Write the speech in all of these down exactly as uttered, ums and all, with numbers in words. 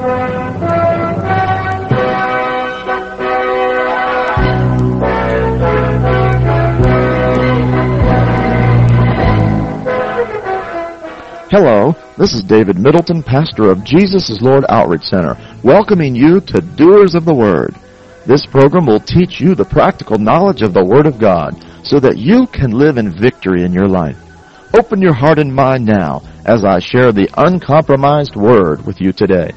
Hello, this is David Middleton, pastor of Jesus is Lord Outreach Center, welcoming you to Doers of the Word. This program will teach you the practical knowledge of the Word of God so that you can live in victory in your life. Open your heart and mind now as I share the uncompromised Word with you today.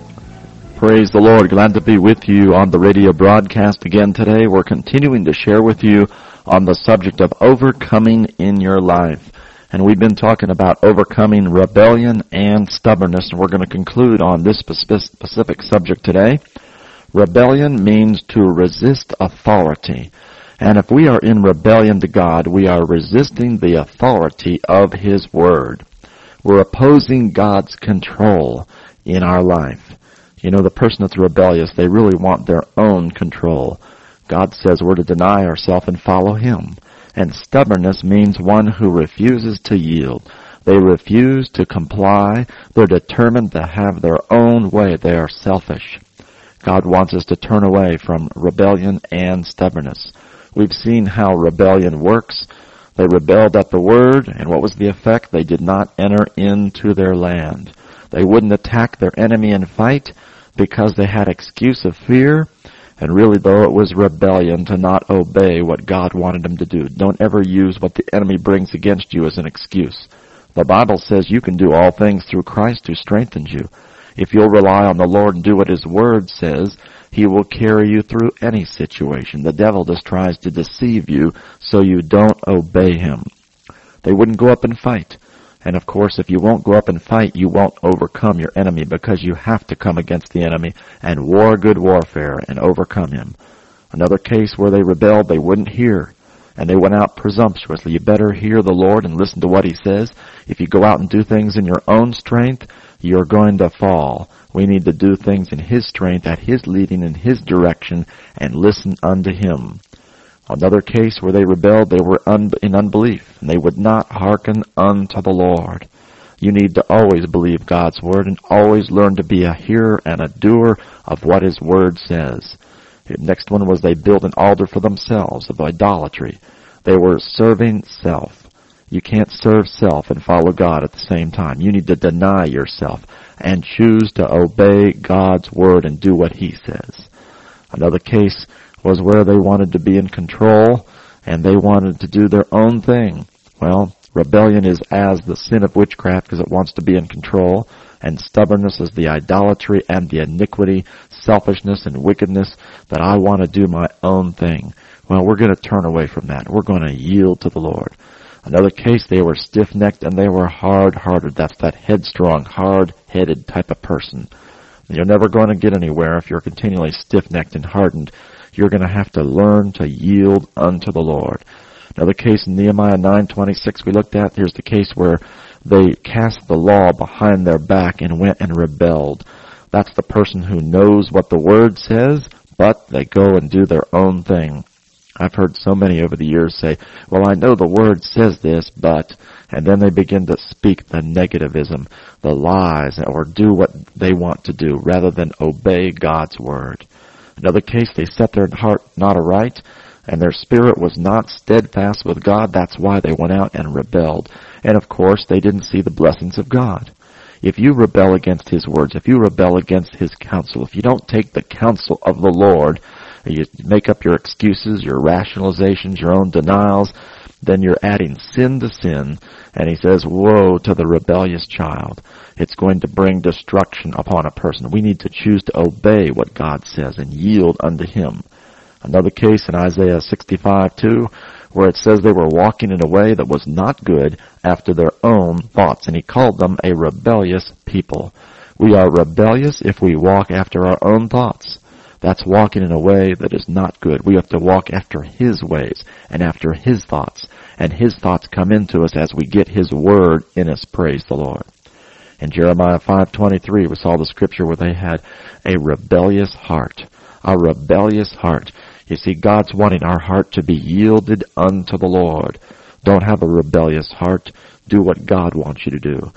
Praise the Lord. Glad to be with you on the radio broadcast again today. We're continuing to share with you on the subject of overcoming in your life. And we've been talking about overcoming rebellion and stubbornness, and we're going to conclude on this specific subject today. Rebellion means to resist authority. And if we are in rebellion to God, we are resisting the authority of His Word. We're opposing God's control in our life. You know, the person that's rebellious, they really want their own control. God says we're to deny ourselves and follow Him. And stubbornness means one who refuses to yield. They refuse to comply. They're determined to have their own way. They are selfish. God wants us to turn away from rebellion and stubbornness. We've seen how rebellion works. They rebelled at the word, and what was the effect? They did not enter into their land. They wouldn't attack their enemy and fight because they had excuse of fear. And really, though, it was rebellion to not obey what God wanted them to do. Don't ever use what the enemy brings against you as an excuse. The Bible says you can do all things through Christ who strengthens you. If you'll rely on the Lord and do what His Word says, He will carry you through any situation. The devil just tries to deceive you so you don't obey him. They wouldn't go up and fight. And of course, if you won't go up and fight, you won't overcome your enemy because you have to come against the enemy and war good warfare and overcome him. Another case where they rebelled, they wouldn't hear. And they went out presumptuously. You better hear the Lord and listen to what He says. If you go out and do things in your own strength, you're going to fall. We need to do things in His strength, at His leading, in His direction, and listen unto Him. Another case where they rebelled, they were un- in unbelief, and they would not hearken unto the Lord. You need to always believe God's Word and always learn to be a hearer and a doer of what His Word says. The next one was they built an altar for themselves of idolatry. They were serving self. You can't serve self and follow God at the same time. You need to deny yourself and choose to obey God's Word and do what He says. Another case was where they wanted to be in control and they wanted to do their own thing. Well, rebellion is as the sin of witchcraft because it wants to be in control, and stubbornness is the idolatry and the iniquity, selfishness and wickedness that I want to do my own thing. Well, we're going to turn away from that. We're going to yield to the Lord. Another case, they were stiff-necked and they were hard-hearted. That's that headstrong, hard-headed type of person. You're never going to get anywhere if you're continually stiff-necked and hardened. You're going to have to learn to yield unto the Lord. Another case in Nehemiah nine twenty-six we looked at, here's the case where they cast the law behind their back and went and rebelled. That's the person who knows what the Word says, but they go and do their own thing. I've heard so many over the years say, well, I know the Word says this, but, and then they begin to speak the negativism, the lies, or do what they want to do rather than obey God's Word. Another case, they set their heart not aright, and their spirit was not steadfast with God. That's why they went out and rebelled. And of course, they didn't see the blessings of God. If you rebel against His words, if you rebel against His counsel, if you don't take the counsel of the Lord, you make up your excuses, your rationalizations, your own denials, then you're adding sin to sin. And He says, woe to the rebellious child. It's going to bring destruction upon a person. We need to choose to obey what God says and yield unto Him. Another case in Isaiah sixty-five two, where it says they were walking in a way that was not good after their own thoughts, and He called them a rebellious people. We are rebellious if we walk after our own thoughts. That's walking in a way that is not good. We have to walk after His ways and after His thoughts, and His thoughts come into us as we get His Word in us. Praise the Lord. In Jeremiah five twenty-three, we saw the scripture where they had a rebellious heart. A rebellious heart. You see, God's wanting our heart to be yielded unto the Lord. Don't have a rebellious heart. Do what God wants you to do.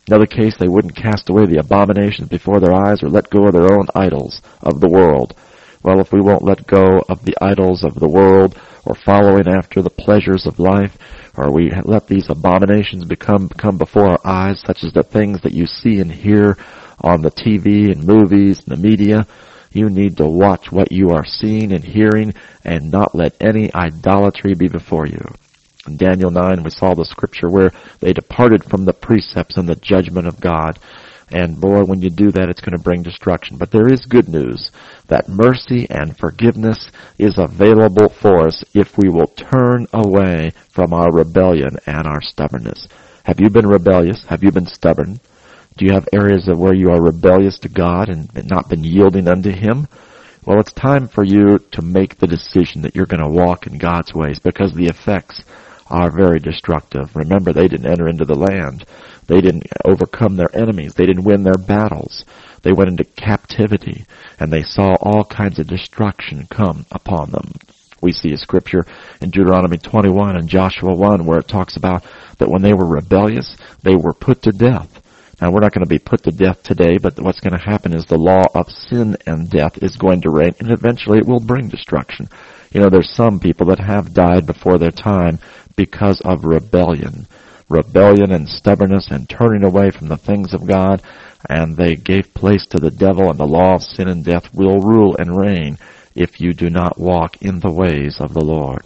Another case, they wouldn't cast away the abominations before their eyes or let go of their own idols of the world. Well, if we won't let go of the idols of the world or following after the pleasures of life, or we let these abominations become come before our eyes, such as the things that you see and hear on the T V and movies and the media, you need to watch what you are seeing and hearing and not let any idolatry be before you. In Daniel nine, we saw the scripture where they departed from the precepts and the judgment of God. And boy, when you do that, it's going to bring destruction. But there is good news that mercy and forgiveness is available for us if we will turn away from our rebellion and our stubbornness. Have you been rebellious? Have you been stubborn? Do you have areas of where you are rebellious to God and not been yielding unto Him? Well, it's time for you to make the decision that you're going to walk in God's ways, because the effects are very destructive. Remember, they didn't enter into the land. They didn't overcome their enemies. They didn't win their battles. They went into captivity, and they saw all kinds of destruction come upon them. We see a scripture in Deuteronomy twenty-one and Joshua one where it talks about that when they were rebellious, they were put to death. Now, we're not going to be put to death today, but what's going to happen is the law of sin and death is going to reign, and eventually it will bring destruction. You know, there's some people that have died before their time because of rebellion. Rebellion and stubbornness and turning away from the things of God, and they gave place to the devil, and the law of sin and death will rule and reign if you do not walk in the ways of the Lord.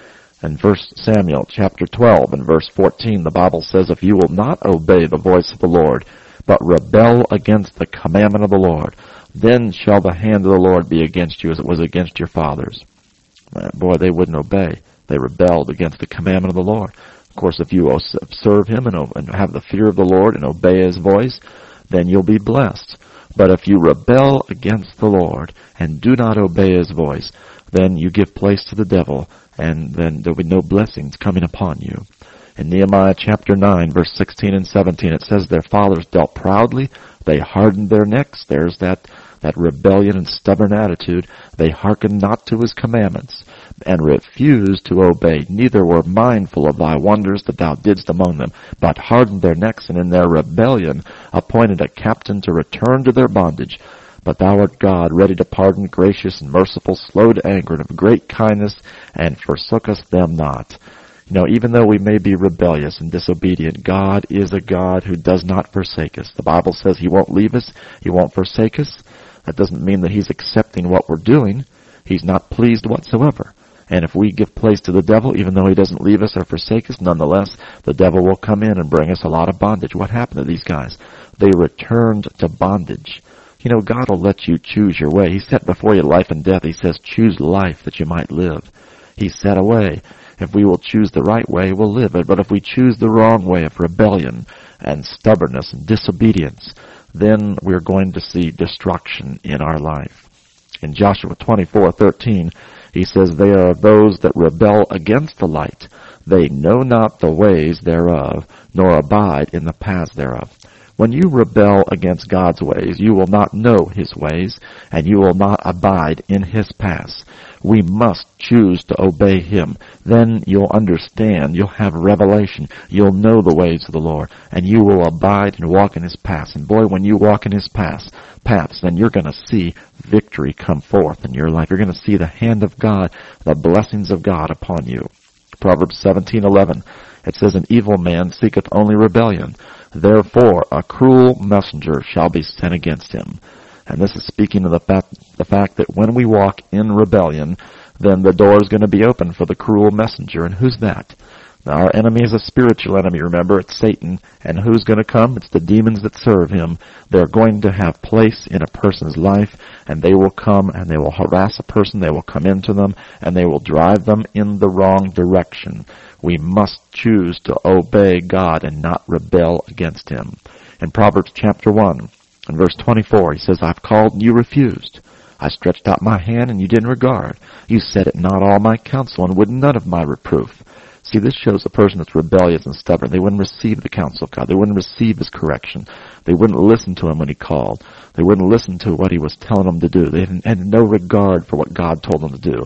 In First Samuel chapter twelve and verse fourteen, the Bible says, if you will not obey the voice of the Lord, but rebel against the commandment of the Lord, then shall the hand of the Lord be against you as it was against your fathers. Boy, they wouldn't obey. They rebelled against the commandment of the Lord. Of course, if you serve Him and have the fear of the Lord and obey His voice, then you'll be blessed. But if you rebel against the Lord and do not obey His voice, then you give place to the devil, and then there'll be no blessings coming upon you. In Nehemiah chapter nine, verse sixteen and seventeen, it says, their fathers dealt proudly, they hardened their necks. There's that, that rebellion and stubborn attitude. They hearkened not to His commandments, and refused to obey, neither were mindful of thy wonders that thou didst among them, but hardened their necks, and in their rebellion appointed a captain to return to their bondage. But thou art God, ready to pardon, gracious and merciful, slow to anger, and of great kindness, and forsookest them not. You know, even though we may be rebellious and disobedient, God is a God who does not forsake us. The Bible says He won't leave us, He won't forsake us. That doesn't mean that He's accepting what we're doing. He's not pleased whatsoever. And if we give place to the devil, even though he doesn't leave us or forsake us, nonetheless, the devil will come in and bring us a lot of bondage. What happened to these guys? They returned to bondage. You know, God will let you choose your way. He set before you life and death. He says, choose life that you might live. He set a way. If we will choose the right way, we'll live it. But if we choose the wrong way of rebellion and stubbornness and disobedience, then we're going to see destruction in our life. In Joshua twenty-four thirteen, he says, they are those that rebel against the light. They know not the ways thereof, nor abide in the paths thereof. When you rebel against God's ways, you will not know His ways, and you will not abide in His paths. We must choose to obey Him. Then you'll understand, you'll have revelation, you'll know the ways of the Lord, and you will abide and walk in His paths. And boy, when you walk in His paths, paths, then you're going to see victory come forth in your life. You're going to see the hand of God, the blessings of God upon you. Proverbs seventeen eleven, it says, an evil man seeketh only rebellion. Therefore, a cruel messenger shall be sent against him. And this is speaking of the fact, the fact that when we walk in rebellion, then the door is going to be open for the cruel messenger. And who's that? Now, our enemy is a spiritual enemy. Remember, it's Satan. And who's going to come? It's the demons that serve him. They're going to have place in a person's life, and they will come and they will harass a person. They will come into them, and they will drive them in the wrong direction. We must choose to obey God and not rebel against Him. In Proverbs chapter one, in verse twenty-four, he says, I've called and you refused. I stretched out my hand and you didn't regard. You set at not all my counsel and would none of my reproof. See, this shows a person that's rebellious and stubborn. They wouldn't receive the counsel of God. They wouldn't receive His correction. They wouldn't listen to Him when He called. They wouldn't listen to what He was telling them to do. They had no regard for what God told them to do.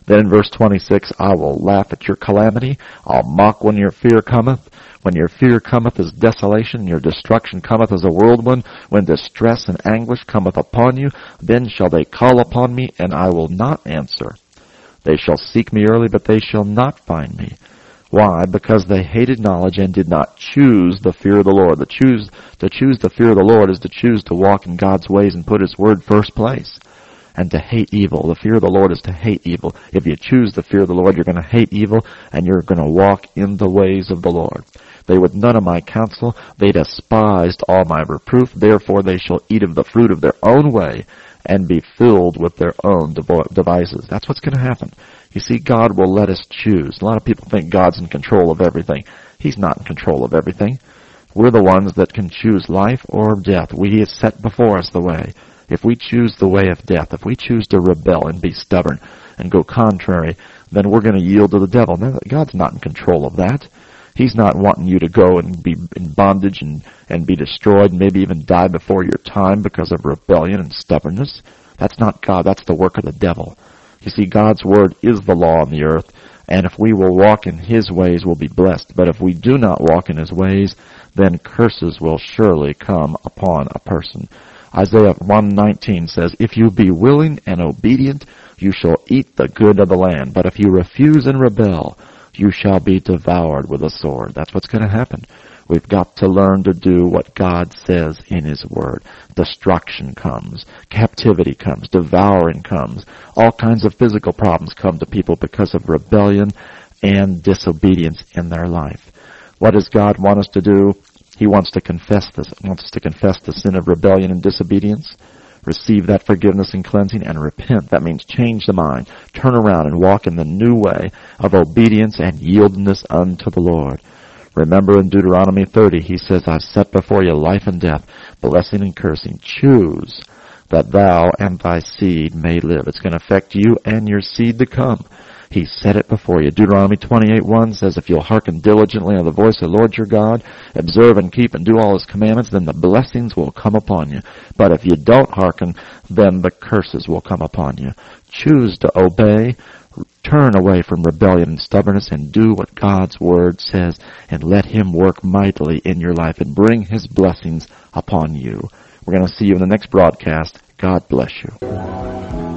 Then in verse twenty-six, I will laugh at your calamity. I'll mock when your fear cometh. When your fear cometh as desolation, your destruction cometh as a whirlwind, when distress and anguish cometh upon you, then shall they call upon me, and I will not answer. They shall seek me early, but they shall not find me. Why? Because they hated knowledge and did not choose the fear of the Lord. The choose, to choose the fear of the Lord is to choose to walk in God's ways and put His Word first place. And to hate evil. The fear of the Lord is to hate evil. If you choose the fear of the Lord, you're going to hate evil, and you're going to walk in the ways of the Lord. They would none of my counsel. They despised all my reproof. Therefore they shall eat of the fruit of their own way, and be filled with their own devices. That's what's going to happen. You see, God will let us choose. A lot of people think God's in control of everything. He's not in control of everything. We're the ones that can choose life or death. We have set before us the way. If we choose the way of death, if we choose to rebel and be stubborn and go contrary, then we're going to yield to the devil. Now, God's not in control of that. He's not wanting you to go and be in bondage and, and be destroyed and maybe even die before your time because of rebellion and stubbornness. That's not God. That's the work of the devil. You see, God's Word is the law on the earth, and if we will walk in His ways, we'll be blessed. But if we do not walk in His ways, then curses will surely come upon a person. Isaiah one nineteen says, if you be willing and obedient, you shall eat the good of the land. But if you refuse and rebel, you shall be devoured with a sword. That's what's going to happen. We've got to learn to do what God says in His Word. Destruction comes. Captivity comes. Devouring comes. All kinds of physical problems come to people because of rebellion and disobedience in their life. What does God want us to do? He wants to confess this, wants us to confess the sin of rebellion and disobedience, receive that forgiveness and cleansing, and repent. That means change the mind, turn around and walk in the new way of obedience and yieldedness unto the Lord. Remember in Deuteronomy thirty, He says, I've set before you life and death, blessing and cursing. Choose that thou and thy seed may live. It's going to affect you and your seed to come. He set it before you. Deuteronomy twenty-eight one says, if you'll hearken diligently unto the voice of the Lord your God, observe and keep and do all His commandments, then the blessings will come upon you. But if you don't hearken, then the curses will come upon you. Choose to obey, turn away from rebellion and stubbornness, and do what God's Word says, and let Him work mightily in your life and bring His blessings upon you. We're going to see you in the next broadcast. God bless you.